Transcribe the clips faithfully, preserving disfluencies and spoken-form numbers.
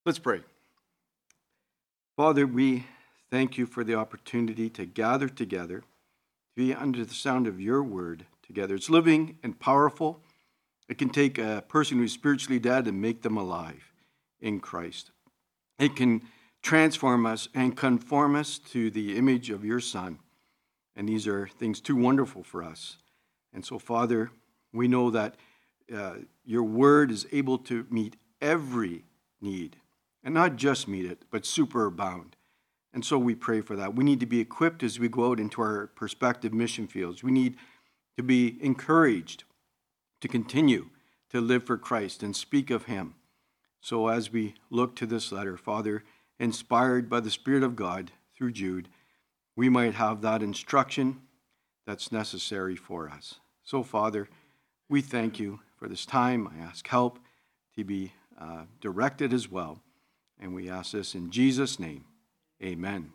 Let's pray. Father, we thank you for the opportunity to gather together, to be under the sound of your word together. It's living and powerful. It can take a person who's spiritually dead and make them alive in Christ. It can transform us and conform us to the image of your Son. And these are things too wonderful for us. And so, Father, we know that uh, your word is able to meet every need. And not just meet it, but superabound. And so we pray for that. We need to be equipped as we go out into our prospective mission fields. We need to be encouraged to continue to live for Christ and speak of him. So as we look to this letter, Father, inspired by the Spirit of God through Jude, we might have that instruction that's necessary for us. So, Father, we thank you for this time. I ask help to be uh, directed as well. And we ask this in Jesus' name. Amen.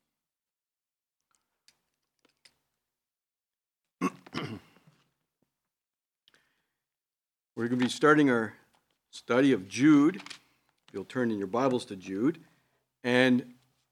We're going to be starting our study of Jude. You'll turn in your Bibles to Jude. And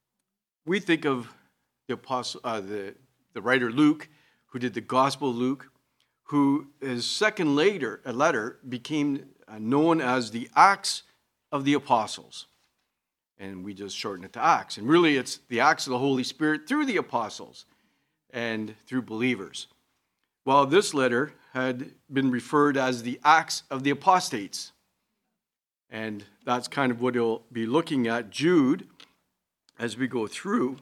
we think of the apostle, uh, the, the writer Luke, who did the Gospel of Luke, who his second later, a letter became known as the Acts of the Apostles. And we just shorten it to Acts. And really, it's the Acts of the Holy Spirit through the apostles and through believers. While this letter had been referred as the Acts of the Apostates. And that's kind of what we'll be looking at, Jude, as we go through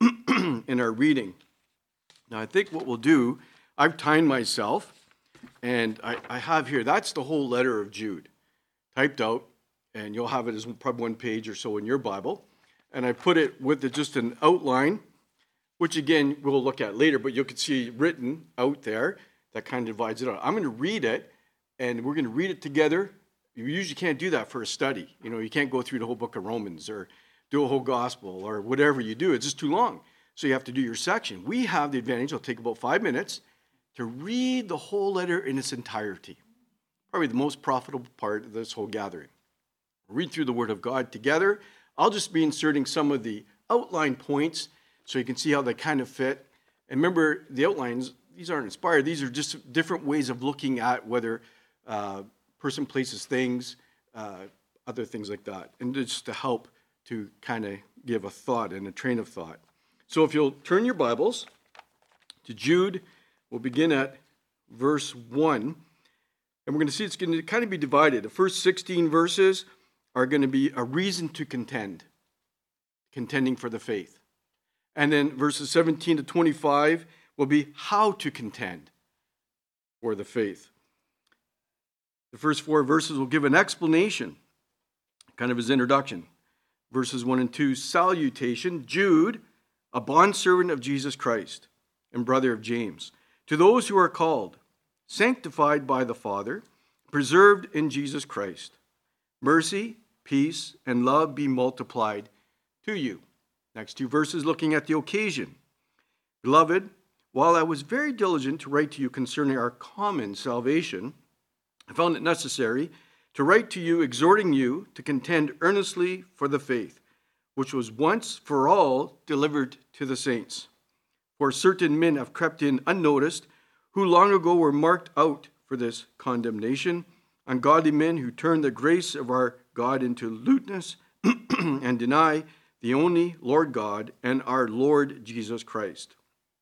in our reading. Now, I think what we'll do, I've timed myself, and I, I have here, that's the whole letter of Jude, typed out. And you'll have it as probably one page or so in your Bible. And I put it with the, just an outline, which again, we'll look at later, but you can see written out there that kind of divides it out. I'm going to read it, and we're going to read it together. You usually can't do that for a study. You know, you can't go through the whole book of Romans or do a whole gospel or whatever you do. It's just too long. So you have to do your section. We have the advantage, it'll take about five minutes, to read the whole letter in its entirety. Probably the most profitable part of this whole gathering. Read through the Word of God together. I'll just be inserting some of the outline points so you can see how they kind of fit. And remember, the outlines, these aren't inspired. These are just different ways of looking at whether uh, person, places, things, uh, other things like that. And just to help to kind of give a thought and a train of thought. So if you'll turn your Bibles to Jude, we'll begin at verse one. And we're going to see it's going to kind of be divided. The first sixteen verses are going to be a reason to contend, contending for the faith. And then verses seventeen to twenty-five will be how to contend for the faith. The first four verses will give an explanation, kind of his introduction. Verses one and two, salutation, Jude, a bondservant of Jesus Christ and brother of James, to those who are called, sanctified by the Father, preserved in Jesus Christ. Mercy, peace, and love be multiplied to you. Next two verses looking at the occasion. Beloved, while I was very diligent to write to you concerning our common salvation, I found it necessary to write to you exhorting you to contend earnestly for the faith, which was once for all delivered to the saints. For certain men have crept in unnoticed, who long ago were marked out for this condemnation, ungodly men who turn the grace of our God into lewdness and deny the only Lord God and our Lord Jesus Christ.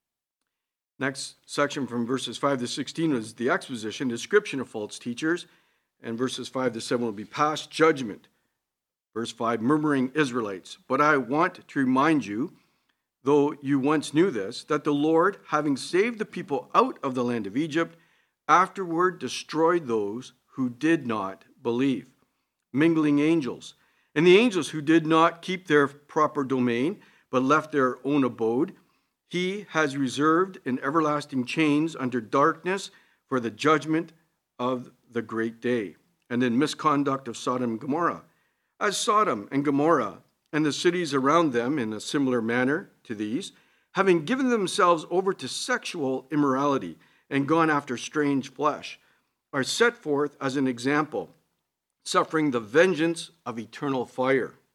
Next section from verses five to sixteen was the exposition, description of false teachers, and verses five to seven will be past judgment. Verse five, murmuring Israelites. But I want to remind you, though you once knew this, that the Lord, having saved the people out of the land of Egypt, afterward destroyed those who did not believe, mingling angels. And the angels who did not keep their proper domain, but left their own abode, he has reserved in everlasting chains under darkness for the judgment of the great day. And then misconduct of Sodom and Gomorrah. As Sodom and Gomorrah and the cities around them in a similar manner to these, having given themselves over to sexual immorality and gone after strange flesh, are set forth as an example, suffering the vengeance of eternal fire.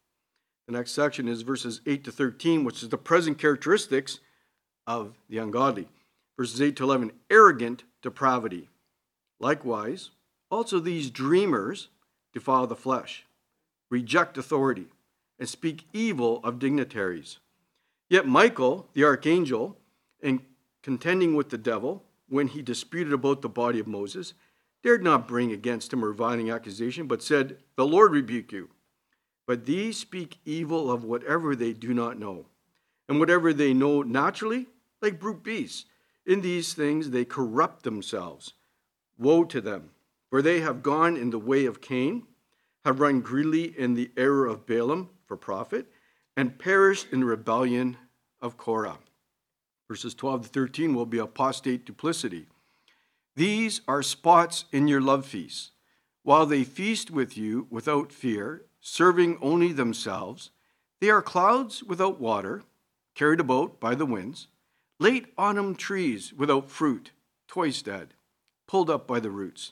The next section is verses eight to thirteen, which is the present characteristics of the ungodly. Verses eight to eleven, arrogant depravity. Likewise, also these dreamers defile the flesh, reject authority, and speak evil of dignitaries. Yet Michael, the archangel, in contending with the devil, when he disputed about the body of Moses, dared not bring against him a reviling accusation, but said, "The Lord rebuke you." But these speak evil of whatever they do not know, and whatever they know naturally, like brute beasts. In these things they corrupt themselves. Woe to them, for they have gone in the way of Cain, have run greedily in the error of Balaam for profit, and perished in the rebellion of Korah. Verses twelve to thirteen will be apostate duplicity. These are spots in your love feasts, while they feast with you without fear, serving only themselves. They are clouds without water, carried about by the winds, late autumn trees without fruit, twice dead, pulled up by the roots,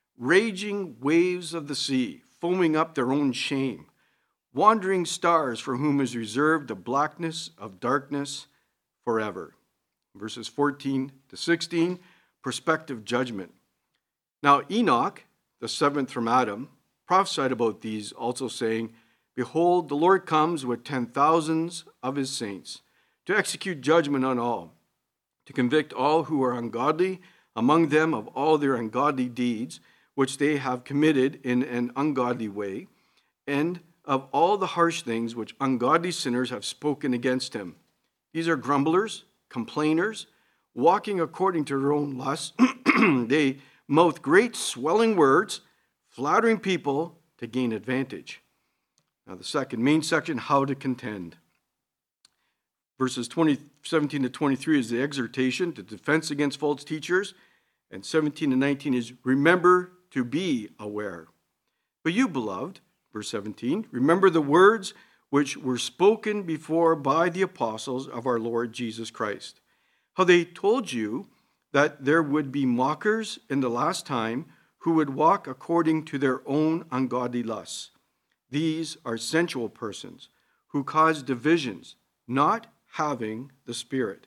raging waves of the sea, foaming up their own shame, wandering stars for whom is reserved the blackness of darkness forever. Verses fourteen to sixteen, prospective judgment. Now Enoch, the seventh from Adam, prophesied about these, also saying, "Behold, the Lord comes with ten thousands of his saints, to execute judgment on all, to convict all who are ungodly among them of all their ungodly deeds, which they have committed in an ungodly way, and of all the harsh things which ungodly sinners have spoken against him. These are grumblers, complainers, walking according to their own lusts. They mouth great swelling words, flattering people to gain advantage." Now the second main section, how to contend. Verses twenty, seventeen to twenty-three is the exhortation, the defense against false teachers, and seventeen to nineteen is remember to be aware. But you, beloved, verse seventeen, remember the words which were spoken before by the apostles of our Lord Jesus Christ, how they told you that there would be mockers in the last time who would walk according to their own ungodly lusts. These are sensual persons who cause divisions, not having the Spirit.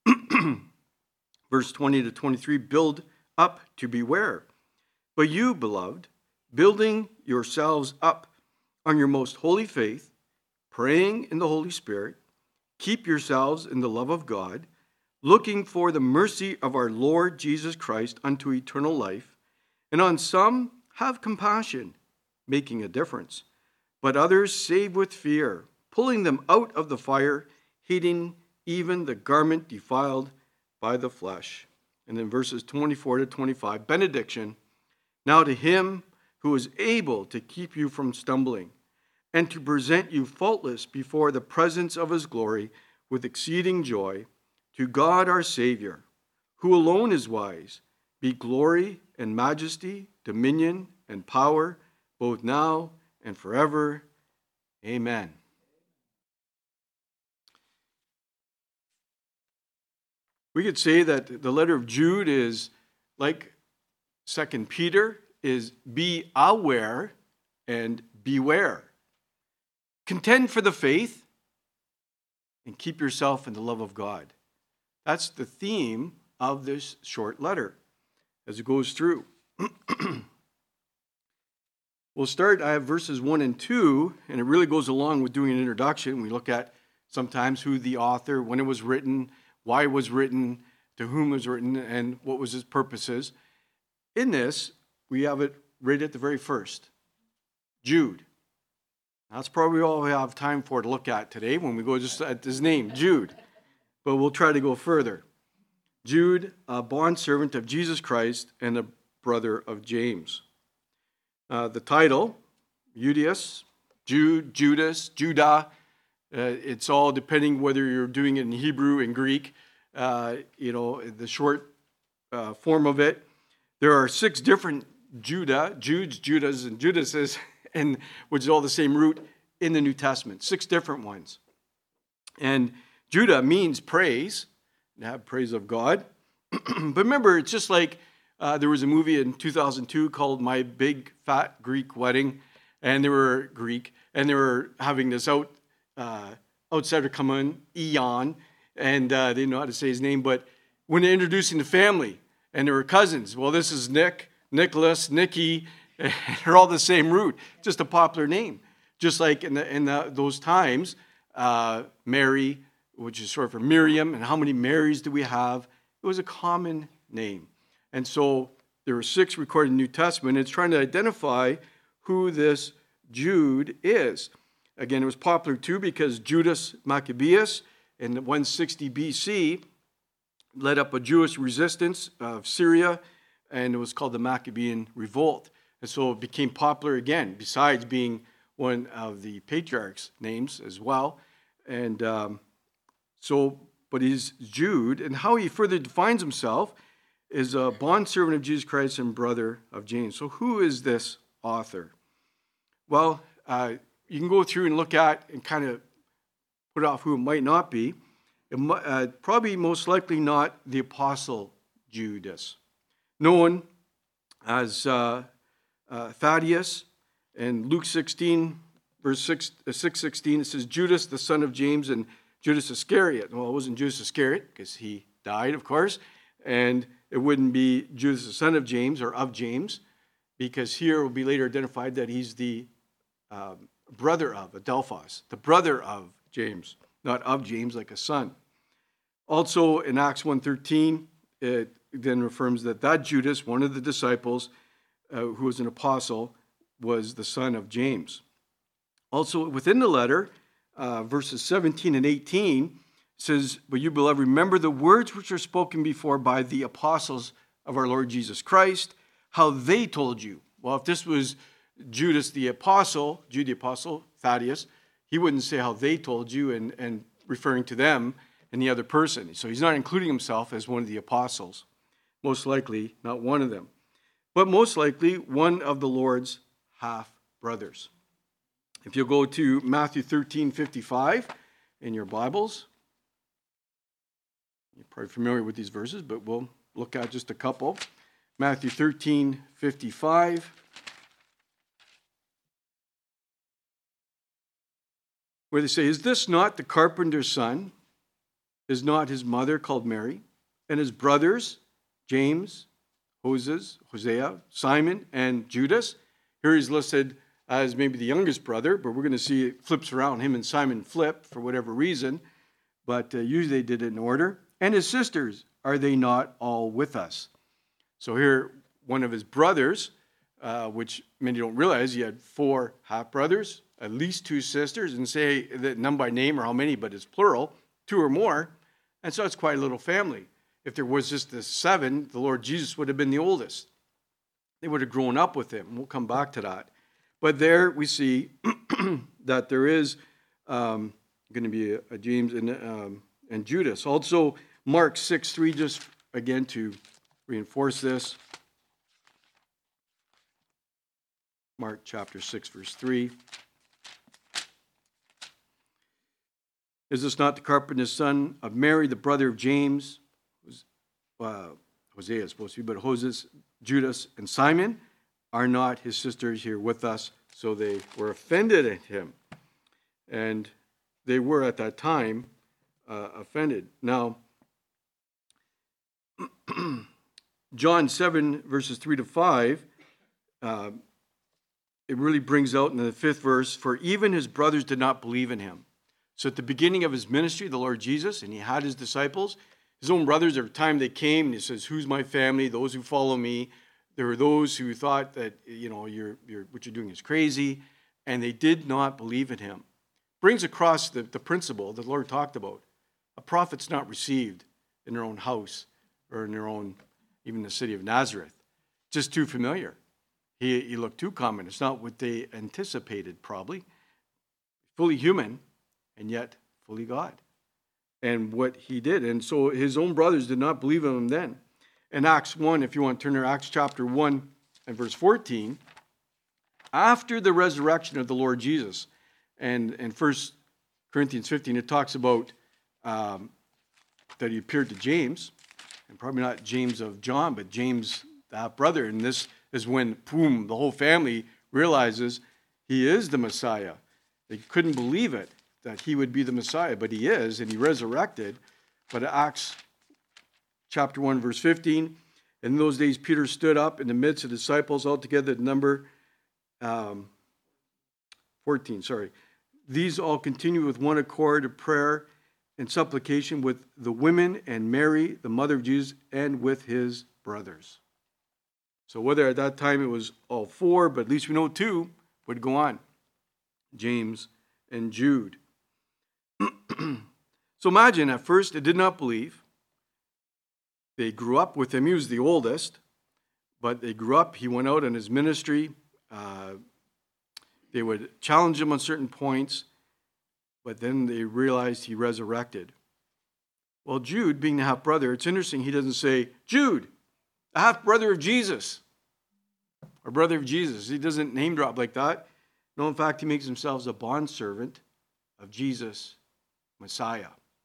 Verse twenty to twenty-three, build up to beware. But you, beloved, building yourselves up on your most holy faith, praying in the Holy Spirit, keep yourselves in the love of God, looking for the mercy of our Lord Jesus Christ unto eternal life, and on some have compassion, making a difference, but others save with fear, pulling them out of the fire, hating even the garment defiled by the flesh. And then verses twenty-four to twenty-five, benediction. Now to him who is able to keep you from stumbling, and to present you faultless before the presence of his glory with exceeding joy, to God our Savior, who alone is wise, be glory and majesty, dominion and power, both now and forever. Amen. We could say that the letter of Jude is like Second Peter, is be aware and beware. Contend for the faith and keep yourself in the love of God. That's the theme of this short letter as it goes through. We'll start, I have verses one and two, and it really goes along with doing an introduction. We look at sometimes who the author, when it was written, why it was written, to whom it was written, and what was its purposes. In this, we have it right at the very first. Jude. That's probably all we have time for to look at today when we go just at his name, Jude. But we'll try to go further. Jude, a bondservant of Jesus Christ and a brother of James. Uh, the title, Judas, Jude, Judas, Judah, uh, it's all depending whether you're doing it in Hebrew and Greek, uh, you know, the short uh, form of it. There are six different Judah, Judes, Judas, and Judases, and which is all the same root in the New Testament, six different ones. And Judah means praise, have praise of God. But remember, it's just like uh, there was a movie in two thousand two called My Big Fat Greek Wedding, and they were Greek, and they were having this out uh, outsider come in, Eon, and uh, they didn't know how to say his name, but when they're introducing the family, and they were cousins, well, this is Nick, Nicholas, Nicky, they're all the same root, just a popular name. Just like in, the, in the, those times, uh, Mary, which is short for Miriam, and how many Marys do we have? It was a common name. And so there were six recorded in the New Testament. It's trying to identify who this Jude is. Again, it was popular too because Judas Maccabeus in one sixty B C led up a Jewish resistance of Syria, and it was called the Maccabean Revolt. And so it became popular again, besides being one of the patriarchs' names as well. And um, so, but he's Jude, and how he further defines himself is a bondservant of Jesus Christ and brother of James. So who is this author? Well, uh, you can go through and look at and kind of put off who it might not be. It might, uh, probably most likely not the Apostle Judas, known as uh, uh, Thaddeus. In Luke sixteen, verse six, uh, six sixteen, it says, Judas, the son of James, and Judas Iscariot. Well, it wasn't Judas Iscariot, because he died, of course, and it wouldn't be Judas, the son of James, or of James, because here it will be later identified that he's the uh, brother of, Adelphos, the brother of James, not of James, like a son. Also, in Acts one thirteen, it then affirms that that Judas, one of the disciples, uh, who was an apostle, was the son of James. Also, within the letter, uh, verses seventeen and eighteen, says, but you, beloved, remember the words which were spoken before by the apostles of our Lord Jesus Christ, how they told you. Well, if this was Judas the apostle, Jude the apostle, Thaddeus, he wouldn't say how they told you and, and referring to them and the other person. So he's not including himself as one of the apostles. Most likely, not one of them. But most likely, one of the Lord's half-brothers. If you'll go to Matthew thirteen fifty-five in your Bibles, you're probably familiar with these verses, but we'll look at just a couple. Matthew thirteen fifty-five. Where they say, is this not the carpenter's son? Is not his mother called Mary? And his brothers, James, Joses, Hosea, Simon, and Judas? Here he's listed as maybe the youngest brother, but we're going to see it flips around. Him and Simon flip for whatever reason, but uh, usually they did it in order. And his sisters, are they not all with us? So here, one of his brothers, uh, which many don't realize, he had four half-brothers, at least two sisters, and say that none by name or how many, but it's plural, two or more. And so it's quite a little family. If there was just the seven, the Lord Jesus would have been the oldest. They would have grown up with him. We'll come back to that. But there we see that there is um, going to be a, a James and, um, and Judas. Also, Mark six three, just again to reinforce this. Mark chapter six, verse three. Is this not the carpenter's son of Mary, the brother of James? Uh, Hosea is supposed to be, but Hoses, Judas, and Simon are not his sisters here with us, so they were offended at him. And they were at that time uh, offended. Now, John seven, verses three to five, uh, it really brings out in the fifth verse, for even his brothers did not believe in him. So at the beginning of his ministry, the Lord Jesus, and he had his disciples, his own brothers, every time they came, and he says, who's my family? Those who follow me. There were those who thought that, you know, you're, you're, what you're doing is crazy, and they did not believe in him. Brings across the, the principle that the Lord talked about. A prophet's not received in their own house or in their own, even the city of Nazareth. Just too familiar. He, he looked too common. It's not what they anticipated, probably. Fully human, and yet fully God. And what he did. And so his own brothers did not believe in him then. In Acts one, if you want to turn to Acts chapter one and verse fourteen, after the resurrection of the Lord Jesus, and in First Corinthians fifteen, it talks about um, that he appeared to James, and probably not James of John, but James, that brother. And this is when, boom, the whole family realizes he is the Messiah. They couldn't believe it. that he would be the Messiah, but he is, and he resurrected. But Acts chapter one, verse fifteen, in those days Peter stood up in the midst of the disciples, altogether the number um, fourteen, sorry. These all continue with one accord of prayer and supplication with the women and Mary, the mother of Jesus, and with his brothers. So whether at that time it was all four, but at least we know two would go on. James and Jude. So imagine, at first they did not believe. They grew up with him. He was the oldest, but they grew up. He went out on his ministry. Uh, they would challenge him on certain points, but then they realized he resurrected. Well, Jude, being the half-brother, it's interesting. He doesn't say, Jude, a half-brother of Jesus, or brother of Jesus. He doesn't name drop like that. No, in fact, he makes himself a bondservant of Jesus, Messiah.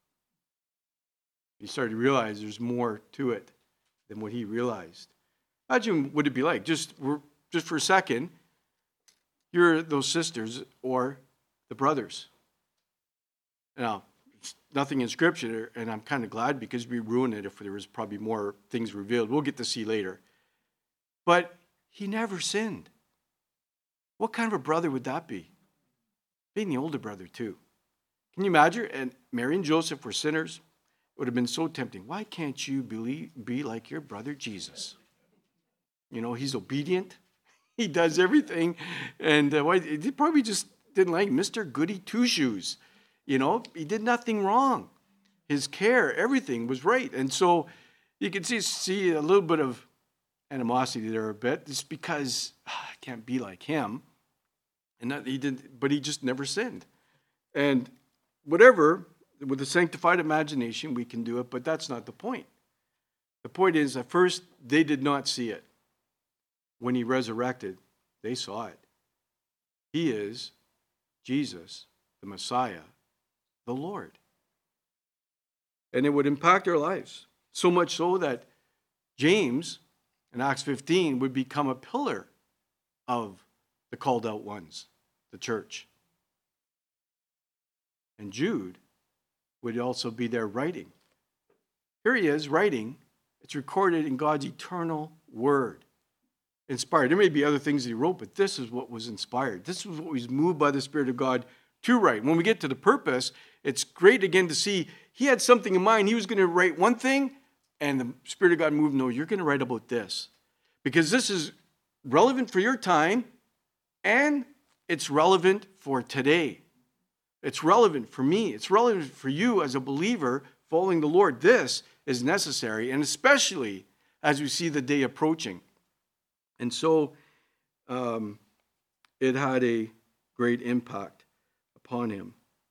He started to realize there's more to it than what he realized. Imagine what it'd be like, just, just for a second, you're those sisters or the brothers. Now, nothing in Scripture, and I'm kind of glad because we ruin it if there was probably more things revealed. We'll get to see later. But he never sinned. What kind of a brother would that be? Being the older brother, too. Can you imagine? And Mary and Joseph were sinners. It would have been so tempting. Why can't you believe, be like your brother Jesus? You know, he's obedient. He does everything. And uh, why, he probably just didn't like Mister Goody Two-Shoes. You know, he did nothing wrong. His care, everything was right. And so you can see, see a little bit of animosity there a bit. Just because ah, I can't be like him. And that he didn't, but he just never sinned. And whatever, with a sanctified imagination, we can do it, but that's not the point. The point is, at first, they did not see it. When he resurrected, they saw it. He is Jesus, the Messiah, the Lord. And it would impact our lives, so much so that James, in Acts fifteen, would become a pillar of the called out ones, the church. And Jude would also be there writing. Here he is writing. It's recorded in God's eternal word. Inspired. There may be other things that he wrote, but this is what was inspired. This was what was moved by the Spirit of God to write. When we get to the purpose, it's great again to see he had something in mind. He was going to write one thing, and the Spirit of God moved, no, you're going to write about this. Because this is relevant for your time, and it's relevant for today. It's relevant for me. It's relevant for you as a believer following the Lord. This is necessary, and especially as we see the day approaching. And so um, it had a great impact upon him.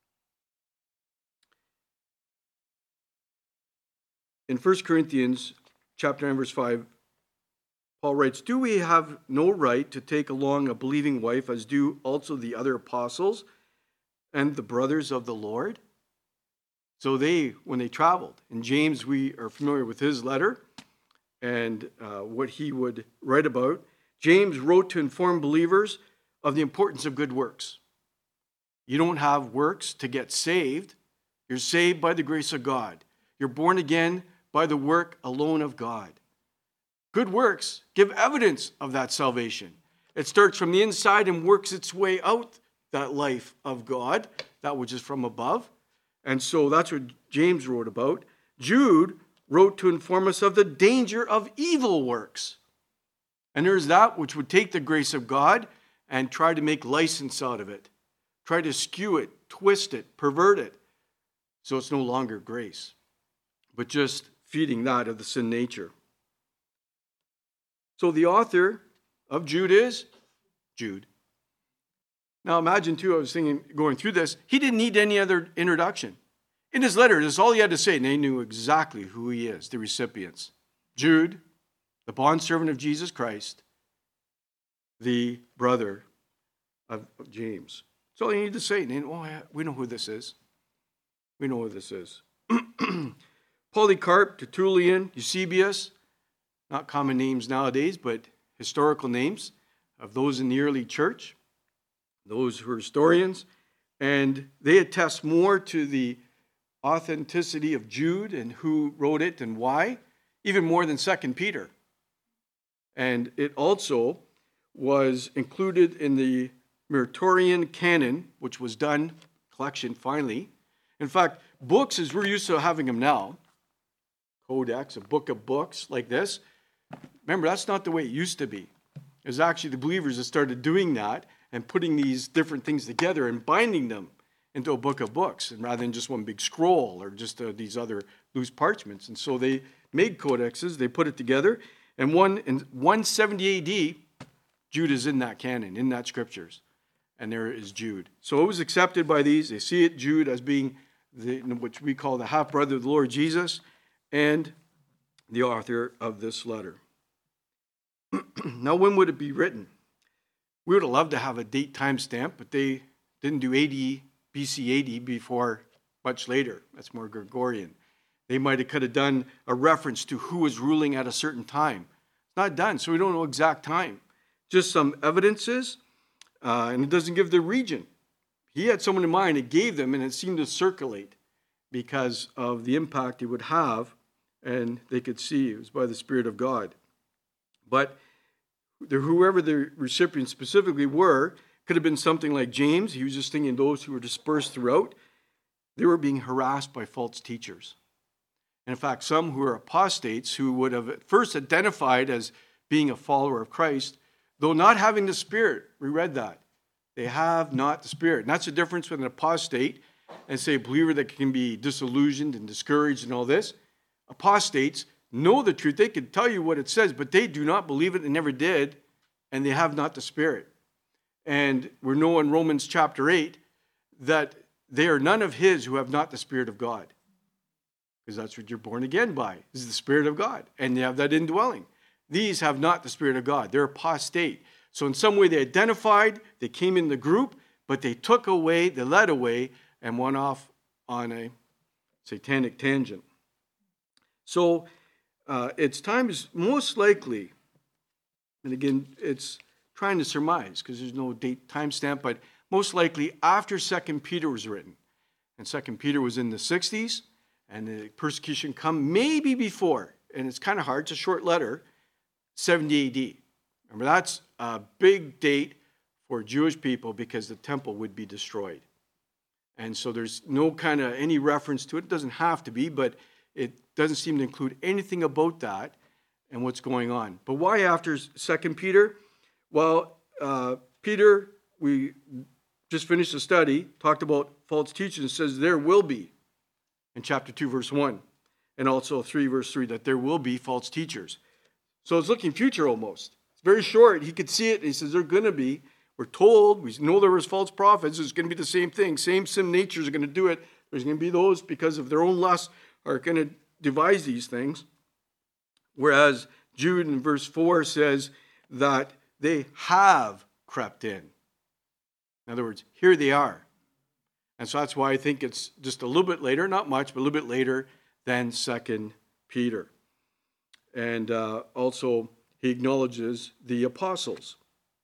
In First Corinthians chapter nine, verse five, Paul writes, do we have no right to take along a believing wife, as do also the other apostles and the brothers of the Lord? So they, when they traveled, and James, we are familiar with his letter and uh, what he would write about. James wrote to inform believers of the importance of good works. You don't have works to get saved. You're saved by the grace of God. You're born again by the work alone of God. Good works give evidence of that salvation. It starts from the inside and works its way out, that life of God, that which is from above. And so that's what James wrote about. Jude wrote to inform us of the danger of evil works. And there's that which would take the grace of God and try to make license out of it. Try to skew it, twist it, pervert it. So it's no longer grace, but just feeding that of the sin nature. So the author of Jude is Jude. Now imagine too, I was thinking, going through this, he didn't need any other introduction. In his letter, this is all he had to say, and they knew exactly who he is, the recipients. Jude, the bondservant of Jesus Christ, the brother of James. So you need to say, oh, yeah, we know who this is. We know who this is. Polycarp, Tertullian, Eusebius, not common names nowadays, but historical names of those in the early church, those who are historians, And they attest more to the authenticity of Jude and who wrote it and why, even more than Second Peter. And it also was included in the Muratorian Canon, which was done, collection finally. In fact, books, as we're used to having them now, codex, a book of books like this, remember, that's not the way it used to be. It was actually the believers that started doing that and putting these different things together and binding them into a book of books, and rather than just one big scroll or just uh, these other loose parchments. And so they made codexes, they put it together, and one in one seventy A D, Jude is in that canon, in that scriptures, and there is Jude. So it was accepted by these. They see it, Jude, as being the, which we call the half-brother of the Lord Jesus, and the author of this letter. Now, when would it be written? We would have loved to have a date timestamp, but they didn't do A D, B C A D before much later. That's more Gregorian. They might have could have done a reference to who was ruling at a certain time. It's not done, so we don't know exact time. Just some evidences, uh, and it doesn't give the region. He had someone in mind, it gave them, and it seemed to circulate because of the impact it would have, and they could see it was by the Spirit of God. But the, whoever the recipients specifically were, could have been something like James. He was just thinking those who were dispersed throughout. They were being harassed by false teachers. And in fact, some who were apostates, who would have at first identified as being a follower of Christ, though not having the Spirit, we read that. They have not the Spirit. And that's the difference with an apostate and, say, a believer that can be disillusioned and discouraged and all this. Apostates know the truth. They can tell you what it says, but they do not believe it and never did, and they have not the Spirit. And we know in Romans chapter eight that they are none of his who have not the Spirit of God. Because that's what you're born again by, is the Spirit of God. And they have that indwelling. These have not the Spirit of God. They're apostate. So in some way they identified, they came in the group, but they took away, they led away, and went off on a satanic tangent. So uh, its time is most likely, and again, it's trying to surmise because there's no date timestamp, but most likely after Second Peter was written. And Second Peter was in the sixties, and the persecution come maybe before, and it's kind of hard, it's a short letter, seventy A D. Remember, that's a big date for Jewish people because the temple would be destroyed. And so there's no kind of any reference to it. It doesn't have to be, but it doesn't seem to include anything about that and what's going on. But why after Second Peter? Well, uh, Peter, we just finished the study, talked about false teachers, and says there will be, in chapter two, verse one, and also three, verse three, that there will be false teachers. So it's looking future almost. It's very short. He could see it, and he says they're going to be. We're told, we know there was false prophets. It's going to be the same thing. Same sin natures are going to do it. There's going to be those, because of their own lust, are going to devise these things. Whereas Jude in verse four says that they have crept in. In other words, here they are. And so that's why I think it's just a little bit later, not much, but a little bit later than Second Peter. And uh, also, he acknowledges the apostles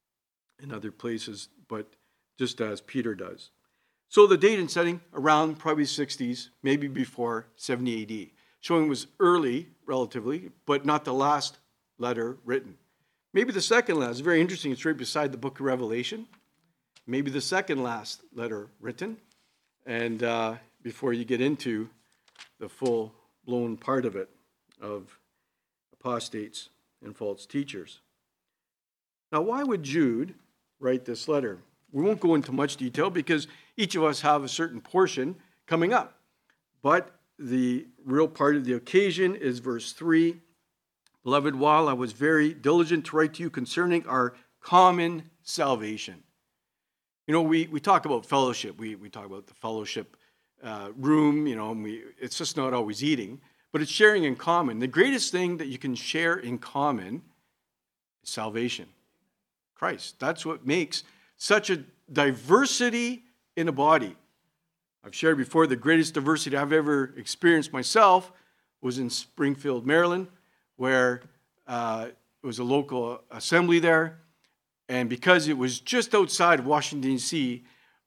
in other places, but just as Peter does. So the date and setting around probably sixties, maybe before seventy A D, showing it was early, relatively, but not the last letter written. Maybe the second last. It's very interesting. It's right beside the book of Revelation. Maybe the second last letter written. And uh, before you get into the full-blown part of it, of apostates and false teachers. Now, why would Jude write this letter? We won't go into much detail because each of us have a certain portion coming up. But the real part of the occasion is verse three. Beloved, while I was very diligent to write to you concerning our common salvation. You know, we, we talk about fellowship. We, we talk about the fellowship uh, room, you know, and we, it's just not always eating, but it's sharing in common. The greatest thing that you can share in common is salvation. Christ. That's what makes such a diversity in a body. I've shared before, the greatest diversity I've ever experienced myself was in Springfield, Maryland, where uh, it was a local assembly there. And because it was just outside of Washington, D C,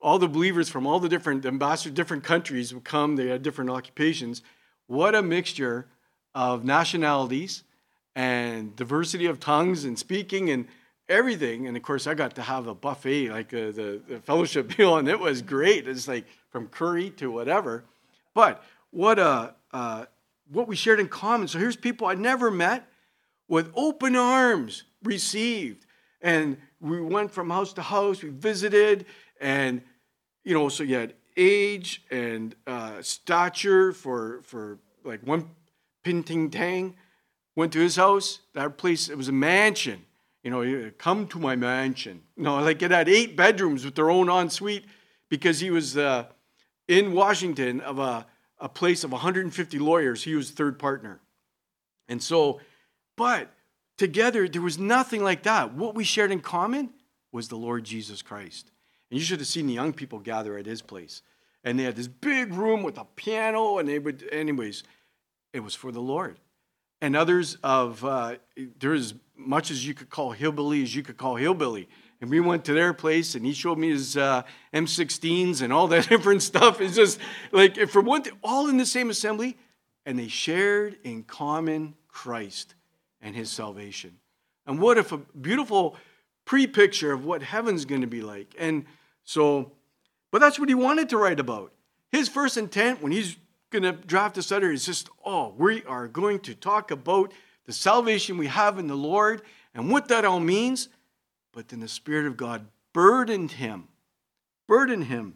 all the believers from all the different ambassadors, different countries would come. They had different occupations. What a mixture of nationalities and diversity of tongues and speaking and everything. And of course, I got to have a buffet, like uh, the, the fellowship meal, and it was great. It's like from curry to whatever. But what a uh, what we shared in common. So here's people I never met with open arms received. And we went from house to house. We visited, and you know, so you had age and uh, stature for for like one Pinting Tang. Went to his house. That place, it was a mansion. You know, come to my mansion. No, like it had eight bedrooms with their own ensuite because he was uh, in Washington of a, a place of one hundred fifty lawyers. He was third partner. And so, but together, there was nothing like that. What we shared in common was the Lord Jesus Christ. And you should have seen the young people gather at his place. And they had this big room with a piano, and they would, anyways, it was for the Lord. And others of, uh, there's as much as you could call hillbilly as you could call hillbilly. And we went to their place, and he showed me his uh, M sixteens and all that different stuff. It's just like, for one thing, all in the same assembly, and they shared in common Christ and his salvation. And what if a beautiful pre-picture of what heaven's going to be like. And so, but that's what he wanted to write about. His first intent when he's going to draft this letter is just, oh, we are going to talk about the salvation we have in the Lord and what that all means. But then the Spirit of God burdened him, burdened him.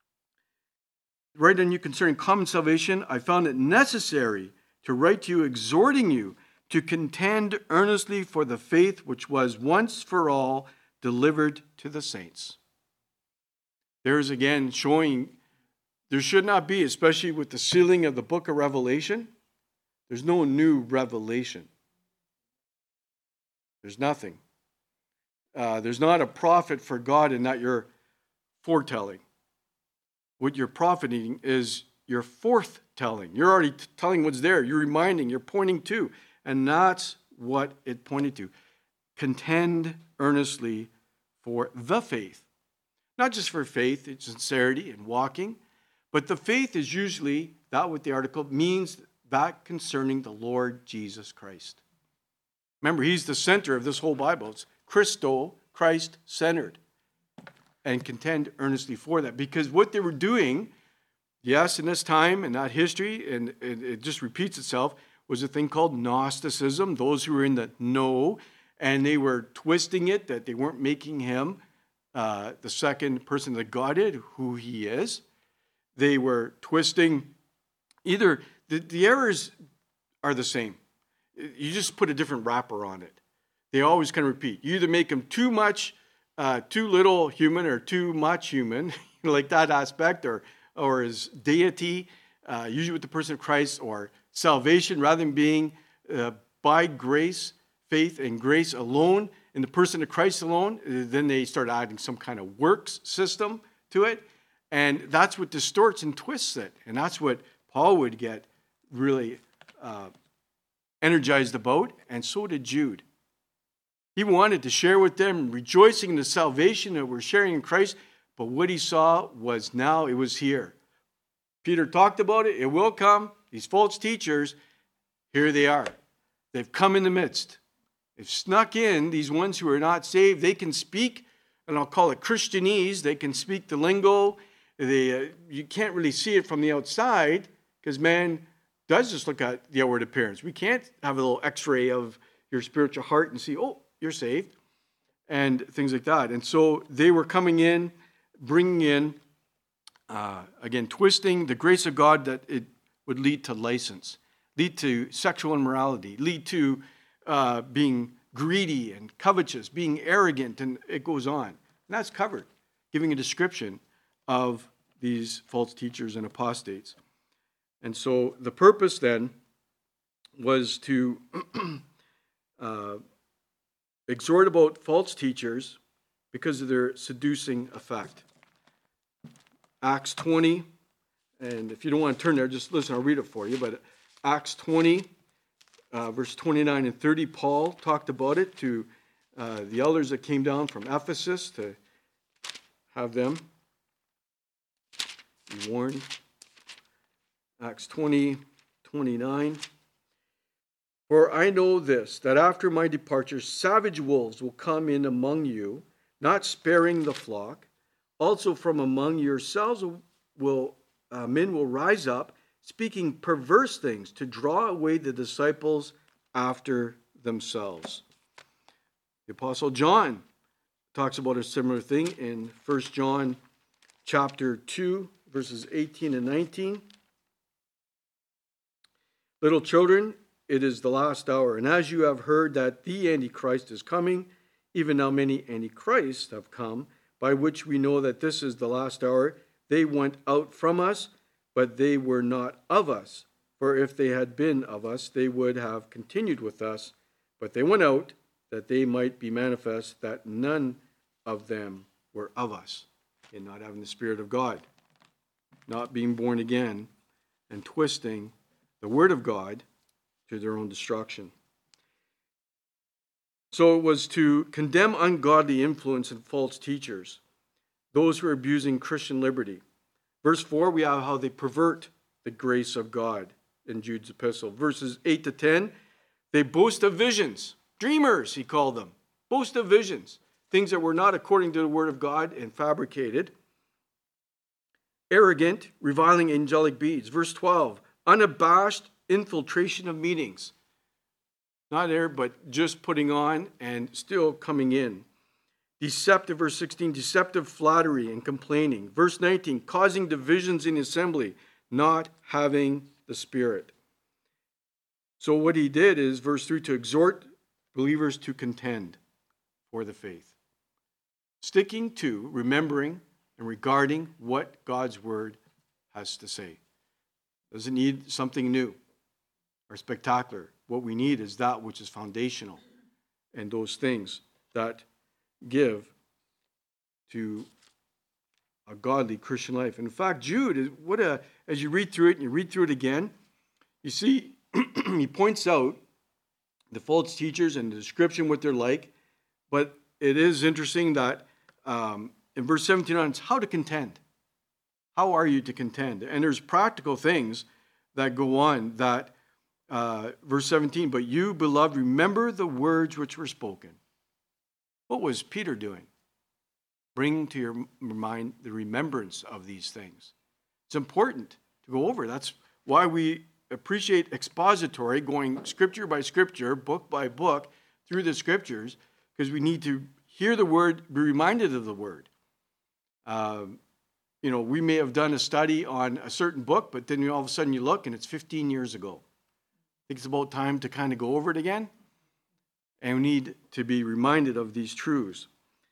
Write on you concerning common salvation, I found it necessary to write to you, exhorting you to contend earnestly for the faith which was once for all delivered to the saints. There's again showing there should not be, especially with the sealing of the book of Revelation, there's no new revelation. There's nothing. Uh, there's not a prophet for God and not your foretelling. What you're profiting is your forthtelling. You're already t- telling what's there. You're reminding, you're pointing to. And that's what it pointed to. Contend earnestly for the faith. Not just for faith, it's sincerity and walking, but the faith is usually, that what the article means, that concerning the Lord Jesus Christ. Remember, he's the center of this whole Bible. It's Christo, Christ-centered. And contend earnestly for that. Because what they were doing, yes, in this time, in that history, and it just repeats itself, was a thing called Gnosticism, those who were in the know, and they were twisting it, that they weren't making him uh, the second person of the Godhead, who he is. They were twisting, either, the, the errors are the same. You just put a different wrapper on it. They always kind of repeat. You either make him too much, uh, too little human, or too much human, like that aspect, or, or his deity, uh, usually with the person of Christ, or salvation, rather than being uh, by grace, faith, and grace alone, in the person of Christ alone, then they start adding some kind of works system to it. And that's what distorts and twists it. And that's what Paul would get really uh, energized about, and so did Jude. He wanted to share with them, rejoicing in the salvation that we're sharing in Christ, but what he saw was now it was here. Peter talked about it. It will come. These false teachers, here they are. They've come in the midst. They've snuck in, these ones who are not saved. They can speak, and I'll call it Christianese. They can speak the lingo. They, uh, you can't really see it from the outside because man does just look at the outward appearance. We can't have a little x-ray of your spiritual heart and see, oh, you're saved, and things like that. And so they were coming in, bringing in, uh, again, twisting the grace of God that it would lead to license, lead to sexual immorality, lead to uh, being greedy and covetous, being arrogant, and it goes on. And that's covered, giving a description of these false teachers and apostates. And so the purpose then was to uh, exhort about false teachers because of their seducing effect. Acts twenty, and if you don't want to turn there, just listen, I'll read it for you. But Acts twenty, uh, verse twenty-nine and thirty, Paul talked about it to uh, the elders that came down from Ephesus to have them be warned. Acts twenty, twenty-nine. For I know this, that after my departure, savage wolves will come in among you, not sparing the flock. Also from among yourselves will uh, men will rise up, speaking perverse things, to draw away the disciples after themselves. The Apostle John talks about a similar thing in First John chapter two, verses eighteen and nineteen. Little children, it is the last hour, and as you have heard that the Antichrist is coming, even now many Antichrists have come, by which we know that this is the last hour. They went out from us, but they were not of us. For if they had been of us, they would have continued with us. But they went out, that they might be manifest that none of them were of us. In not having the Spirit of God, not being born again, and twisting the Word of God to their own destruction. So it was to condemn ungodly influence and false teachers, those who are abusing Christian liberty. Verse four, we have how they pervert the grace of God in Jude's epistle. Verses eight to ten, they boast of visions. Dreamers, he called them. Boast of visions. Things that were not according to the Word of God and fabricated. Arrogant, reviling angelic beings. Verse twelve, unabashed infiltration of meetings. Not there, but just putting on and still coming in. Deceptive, verse sixteen, deceptive flattery and complaining. Verse nineteen, causing divisions in the assembly, not having the Spirit. So what he did is, verse three, to exhort believers to contend for the faith. Sticking to, remembering, and regarding what God's Word has to say. Doesn't need something new or spectacular. What we need is that which is foundational and those things that give to a godly Christian life. In fact, Jude, what a, as you read through it and you read through it again, you see he points out the false teachers and the description what they're like. But it is interesting that um, in verse seventeen on, it's how to contend. How are you to contend? And there's practical things that go on that, uh, verse seventeen, but you, beloved, remember the words which were spoken. What was Peter doing? Bring to your mind the remembrance of these things. It's important to go over. That's why we appreciate expository, going scripture by scripture, book by book, through the scriptures, because we need to hear the word, be reminded of the word. Um, you know, we may have done a study on a certain book, but then all of a sudden you look and it's fifteen years ago. I think it's about time to kind of go over it again. And we need to be reminded of these truths.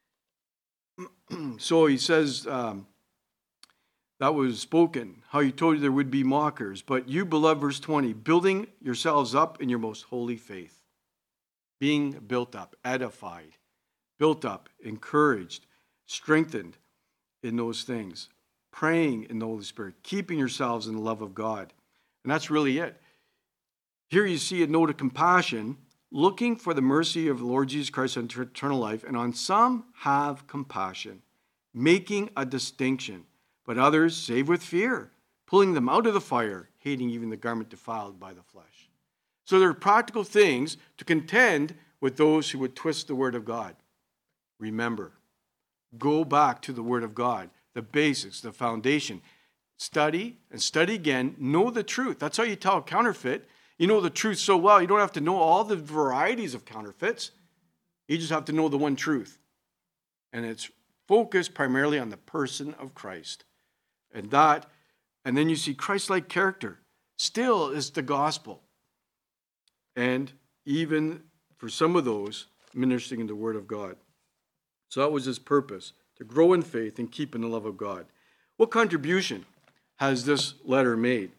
So he says, um, that was spoken, how he told you there would be mockers. But you, beloved, verse twenty, building yourselves up in your most holy faith. Being built up, edified, built up, encouraged, strengthened in those things. Praying in the Holy Spirit, keeping yourselves in the love of God. And that's really it. Here you see a note of compassion, looking for the mercy of the Lord Jesus Christ unto eternal life, and on some have compassion, making a distinction, but others save with fear, pulling them out of the fire, hating even the garment defiled by the flesh. So there are practical things to contend with those who would twist the word of God. Remember, go back to the word of God, the basics, the foundation. Study and study again, know the truth. That's how you tell a counterfeit. You know the truth so well, you don't have to know all the varieties of counterfeits. You just have to know the one truth. And it's focused primarily on the person of Christ. And that, and then you see Christ-like character still is the gospel. And even for some of those, ministering in the word of God. So that was his purpose, to grow in faith and keep in the love of God. What contribution has this letter made?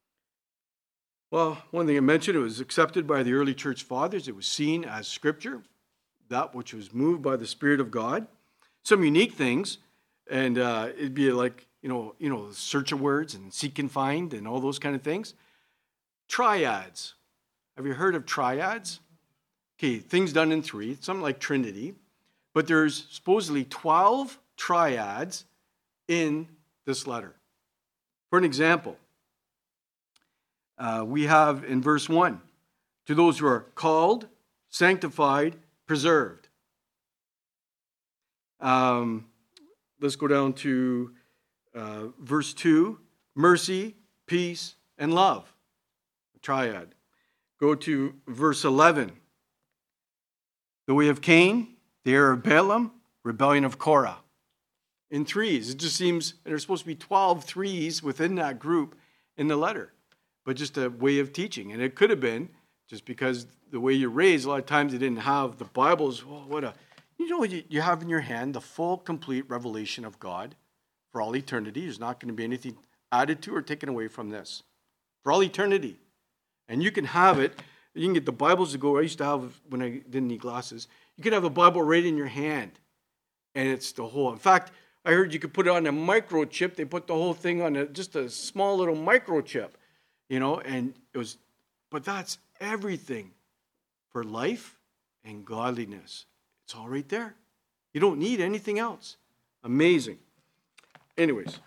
Well, one thing I mentioned, it was accepted by the early church fathers. It was seen as scripture, that which was moved by the Spirit of God. Some unique things, and uh, it'd be like, you know, you know, search of words and seek and find and all those kind of things. Triads. Have you heard of triads? Okay, things done in three, it's something like Trinity. But there's supposedly twelve triads in this letter. For an example, uh, we have in verse one, to those who are called, sanctified, preserved. Um, let's go down to uh, verse two, mercy, peace, and love. Triad. Go to verse eleven. The way of Cain, the error of Balaam, rebellion of Korah. In threes. It just seems there's supposed to be twelve threes within that group in the letter, but just a way of teaching. And it could have been just because the way you're raised, a lot of times they didn't have the Bibles. Oh, what a, you know, you, you have in your hand the full, complete revelation of God for all eternity. There's not going to be anything added to or taken away from this for all eternity. And you can have it. You can get the Bibles to go. I used to have, when I didn't need glasses, you could have a Bible right in your hand. And it's the whole. In fact, I heard you could put it on a microchip. They put the whole thing on a, just a small little microchip, you know, and it was, but that's everything for life and godliness. It's all right there. You don't need anything else. Amazing. Anyways.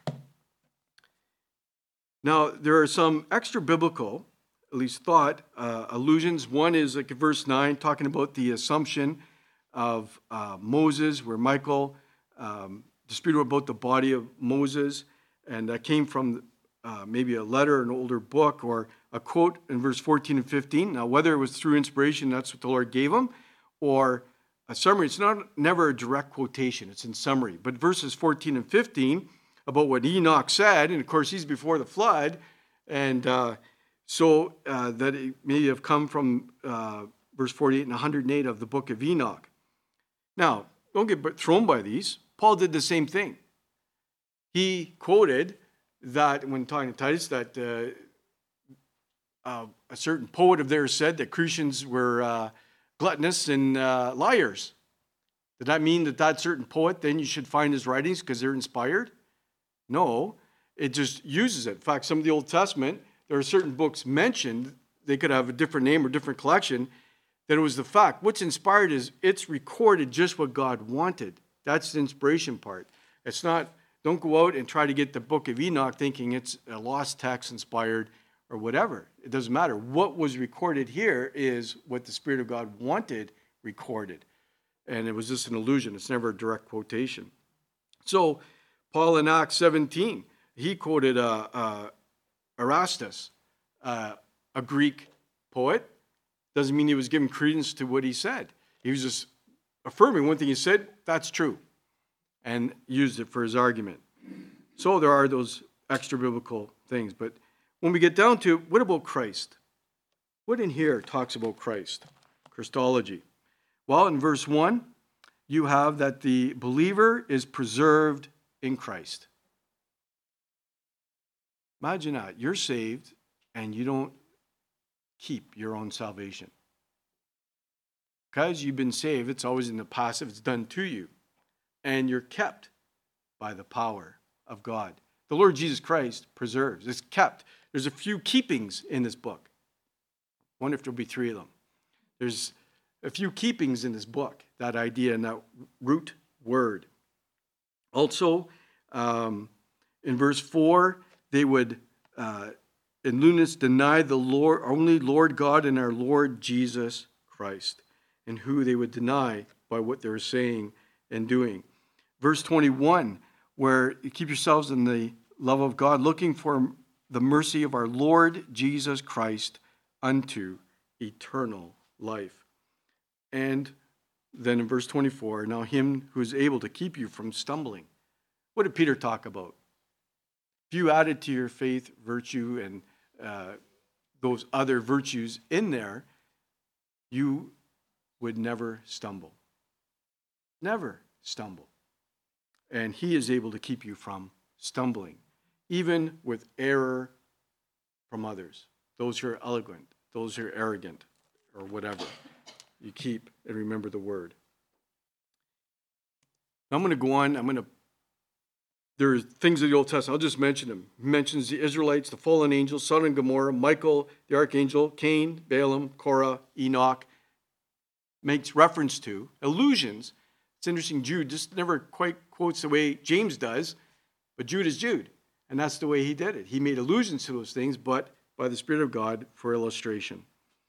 Now, there are some extra biblical, at least thought, uh, allusions. One is like verse nine, talking about the assumption of uh, Moses, where Michael um, disputed about the body of Moses, and that came from uh, maybe a letter, an older book, or a quote in verse fourteen and fifteen. Now, whether it was through inspiration, that's what the Lord gave him, or a summary. It's not never a direct quotation. It's in summary. But verses fourteen and fifteen about what Enoch said, and of course he's before the flood, and uh, so uh, that it may have come from uh, verse forty-eight and one hundred eight of the book of Enoch. Now, don't get thrown by these. Paul did the same thing. He quoted that when talking to Titus, that uh, uh, a certain poet of theirs said that Cretans were uh, gluttonous and uh, liars. Did that mean that that certain poet, then you should find his writings because they're inspired? No, it just uses it. In fact, some of the Old Testament, there are certain books mentioned, they could have a different name or different collection, that it was the fact. What's inspired is it's recorded just what God wanted. That's the inspiration part. It's not, don't go out and try to get the book of Enoch thinking it's a lost text inspired or whatever. It doesn't matter. What was recorded here is what the Spirit of God wanted recorded. And it was just an illusion. It's never a direct quotation. So, Paul in Acts seventeen, he quoted uh, uh, Erastus, uh, a Greek poet. Doesn't mean he was giving credence to what he said. He was just affirming one thing he said, that's true, and used it for his argument. So there are those extra biblical things. But when we get down to, what about Christ? What in here talks about Christ? Christology. Well, in verse one, you have that the believer is preserved in Christ. Imagine that. You're saved and you don't keep your own salvation. Because you've been saved, it's always in the passive, it's done to you. And you're kept by the power of God. The Lord Jesus Christ preserves. It's kept. There's a few keepings in this book. I wonder if there'll be three of them. There's a few keepings in this book, that idea and that root word. Also, um, in verse four, they would, uh, in Lunas, deny the Lord, only Lord God and our Lord Jesus Christ, and who they would deny by what they were saying and doing. Verse twenty-one, where you keep yourselves in the love of God, looking for the mercy of our Lord Jesus Christ unto eternal life. And then in verse twenty-four, now him who is able to keep you from stumbling. What did Peter talk about? If you added to your faith virtue and uh, those other virtues in there, you would never stumble. Never stumble. And he is able to keep you from stumbling, even with error from others. Those who are eloquent, those who are arrogant, or whatever. You keep and remember the word. Now I'm going to go on. I'm going to, there are things of the Old Testament. I'll just mention them. He mentions the Israelites, the fallen angels, Sodom and Gomorrah, Michael, the archangel, Cain, Balaam, Korah, Enoch. Makes reference to allusions. It's interesting, Jude just never quite quotes the way James does, but Jude is Jude. And that's the way he did it. He made allusions to those things, but by the Spirit of God for illustration.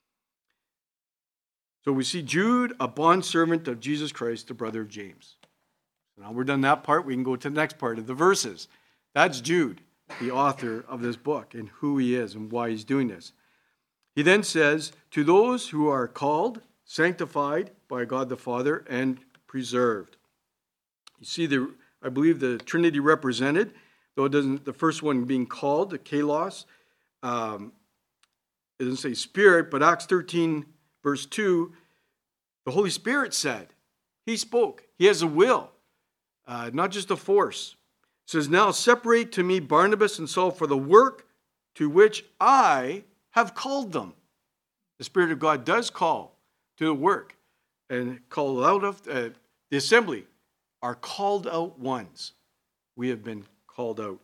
So we see Jude, a bondservant of Jesus Christ, the brother of James. So now we're done that part. We can go to the next part of the verses. That's Jude, the author of this book, and who he is and why he's doing this. He then says, to those who are called, sanctified by God the Father, and preserved. You see, the I believe the Trinity represented, though it doesn't, the first one being called, the kalos, um, it doesn't say spirit, but Acts thirteen, verse two, the Holy Spirit said, he spoke, he has a will, uh, not just a force. It says, now separate to me Barnabas and Saul for the work to which I have called them. The Spirit of God does call to the work and call out of uh, the assembly are called out ones. We have been called out.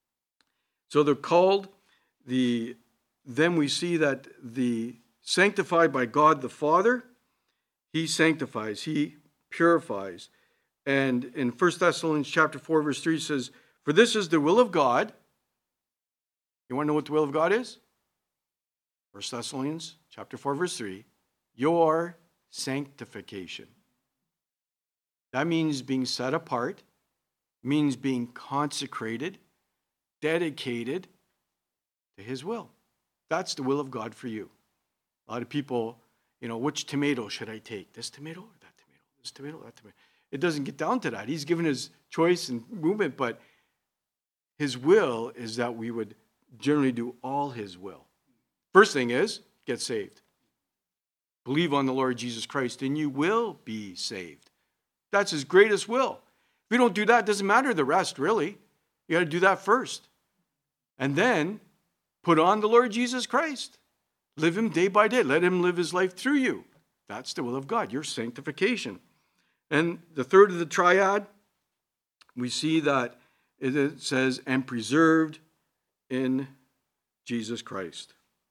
So they're called. The then we see that the sanctified by God the Father, he sanctifies, he purifies. And in First Thessalonians chapter four, verse three says, for this is the will of God. You want to know what the will of God is? First Thessalonians chapter four, verse three, your sanctification. That means being set apart, means being consecrated, dedicated to his will. That's the will of God for you. A lot of people, you know, which tomato should I take? This tomato or that tomato? This tomato, that tomato. It doesn't get down to that. He's given his choice and movement, but his will is that we would generally do all his will. First thing is, get saved. Believe on the Lord Jesus Christ, and you will be saved. That's his greatest will. If we don't do that, it doesn't matter the rest, really. You got to do that first. And then put on the Lord Jesus Christ. Live him day by day. Let him live his life through you. That's the will of God, your sanctification. And the third of the triad, we see that it says, and preserved in Jesus Christ.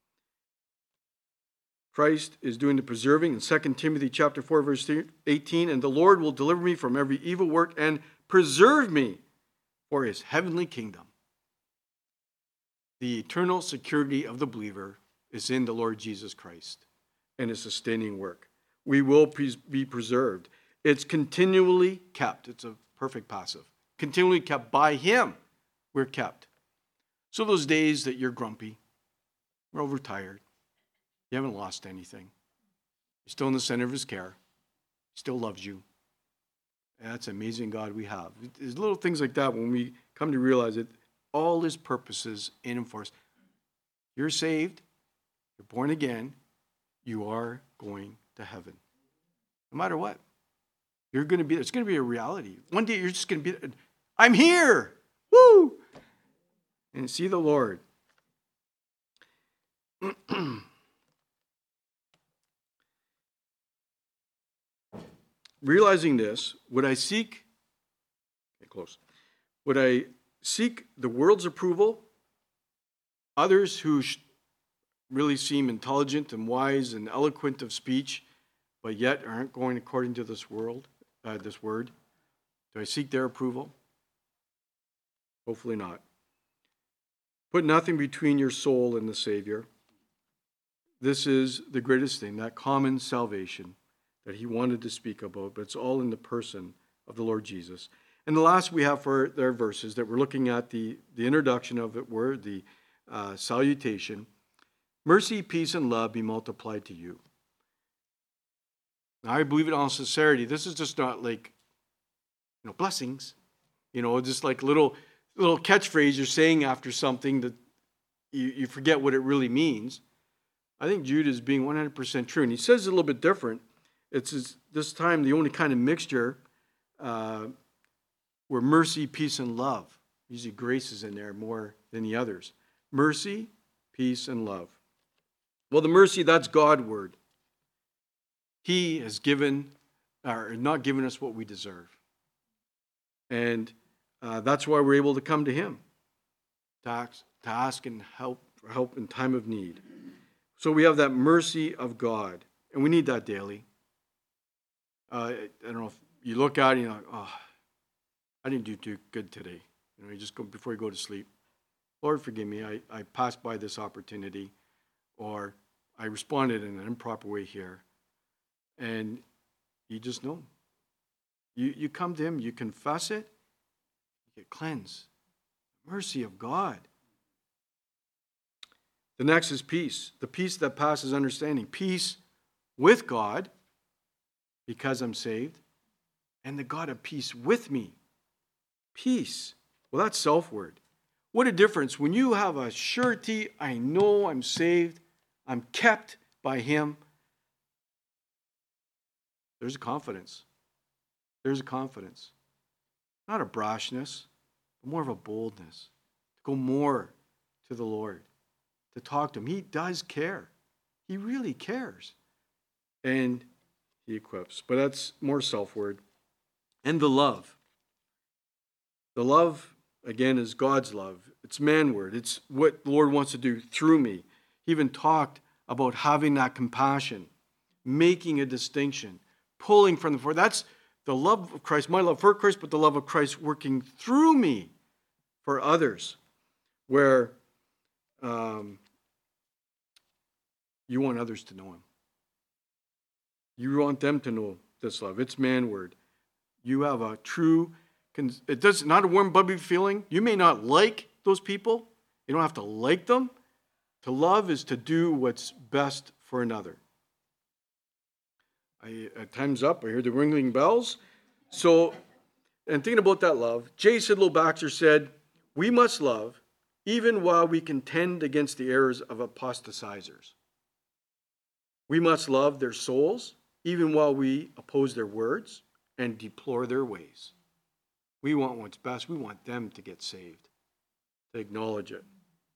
Christ is doing the preserving in Second Timothy chapter four, verse eighteen, and the Lord will deliver me from every evil work and preserve me for his heavenly kingdom. The eternal security of the believer is in the Lord Jesus Christ and his sustaining work. We will be preserved. It's continually kept. It's a perfect passive. Continually kept by him. We're kept. So those days that you're grumpy, you're overtired, you haven't lost anything. You're still in the center of his care. He still loves you. And that's an amazing God we have. There's little things like that when we come to realize it. All his purposes in and for us. You're saved. You're born again. You are going to heaven. No matter what. You're going to be there. It's going to be a reality. One day you're just going to be, I'm here. Woo! And see the Lord. Realizing this, would I seek, get close, would I seek the world's approval, others who really seem intelligent and wise and eloquent of speech, but yet aren't going according to this world, uh, this word? Do I seek their approval? Hopefully not. Put nothing between your soul and the Savior. This is the greatest thing, that common salvation that he wanted to speak about, but it's all in the person of the Lord Jesus. And the last we have for their verses that we're looking at, the, the introduction of it were the uh, salutation. Mercy, peace, and love be multiplied to you. Now, I believe it on sincerity. This is just not like, you know, blessings. You know, just like little little catchphrase you're saying after something that you, you forget what it really means. I think Jude is being one hundred percent true. And he says it a little bit different. It's this time the only kind of mixture uh, where mercy, peace, and love. Usually grace is in there more than the others. Mercy, peace, and love. Well, the mercy, that's God's word. He has given, or not given us what we deserve. And uh, that's why we're able to come to him, to ask, to ask and help for help in time of need. So we have that mercy of God, and we need that daily. Uh, I don't know if you look at it and you're like, oh, I didn't do too good today. You know, you just go before you go to sleep. Lord, forgive me, I, I passed by this opportunity, or I responded in an improper way here. And you just know. You, you come to him, you confess it, you get cleansed. Mercy of God. The next is peace, the peace that passes understanding. Peace with God, because I'm saved, and the God of peace with me. Peace. Well, that's self-word. What a difference when you have a surety, I know I'm saved, I'm kept by him. There's a confidence. There's a confidence. Not a brashness, but more of a boldness. To go more to the Lord. To talk to him. He does care. He really cares. And he equips. But that's more self-word. And the love. The love, again, is God's love. It's man-word. It's what the Lord wants to do through me. He even talked about having that compassion, making a distinction, pulling from the forth. That's the love of Christ, my love for Christ, but the love of Christ working through me for others, where um, you want others to know him. You want them to know this love. It's man-word. You have a true, it does not a warm, bubbly feeling. You may not like those people. You don't have to like them. To love is to do what's best for another. I, uh, time's up. I hear the ringing bells. So, and thinking about that love, J. Sidlow Baxter said, we must love even while we contend against the errors of apostatizers. We must love their souls even while we oppose their words and deplore their ways. We want what's best. We want them to get saved, to acknowledge it.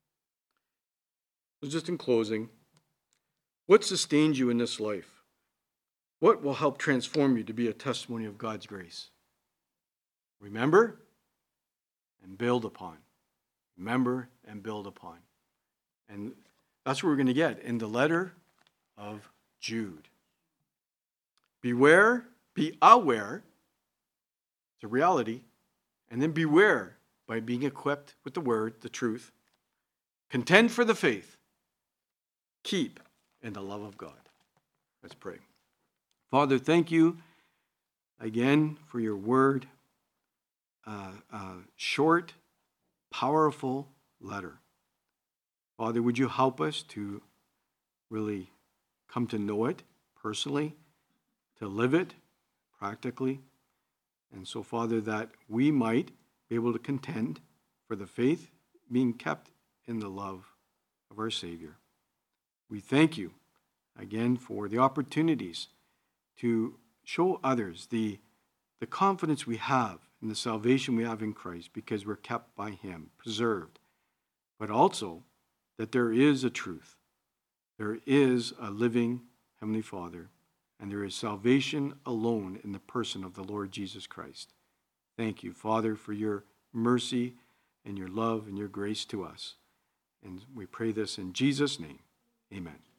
So just in closing, what sustains you in this life? What will help transform you to be a testimony of God's grace? Remember and build upon. Remember and build upon. And that's what we're going to get in the letter of Jude. Beware, be aware, it's a reality, and then beware by being equipped with the word, the truth. Contend for the faith. Keep in the love of God. Let's pray. Father, thank you again for your word. Uh, uh, short, powerful letter. Father, would you help us to really come to know it personally, to live it practically, and so, Father, that we might be able to contend for the faith being kept in the love of our Savior. We thank you again for the opportunities to show others the, the confidence we have in the salvation we have in Christ because we're kept by him, preserved, but also that there is a truth. There is a living Heavenly Father, and there is salvation alone in the person of the Lord Jesus Christ. Thank you, Father, for your mercy and your love and your grace to us. And we pray this in Jesus' name. Amen.